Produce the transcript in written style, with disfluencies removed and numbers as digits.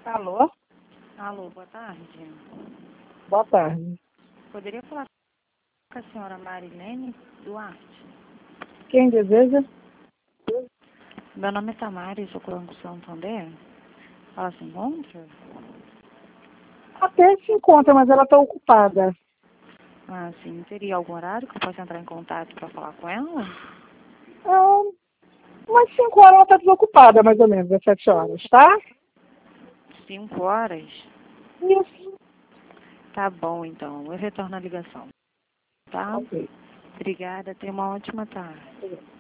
Alô? Alô, boa tarde. Boa tarde. Poderia falar com a senhora Marilene Duarte? Quem deseja? Meu nome é Tamara, sou Banco Santander. Ela se encontra? Até se encontra, mas ela está ocupada. Ah, sim. Teria algum horário que eu possa entrar em contato para falar com ela? Ah, umas 5 horas ela está desocupada, mais ou menos, às 7 horas, tá? 5 horas? Isso. Tá bom, então. Eu retorno a ligação. Tá? Ok. Obrigada. Tenha uma ótima tarde.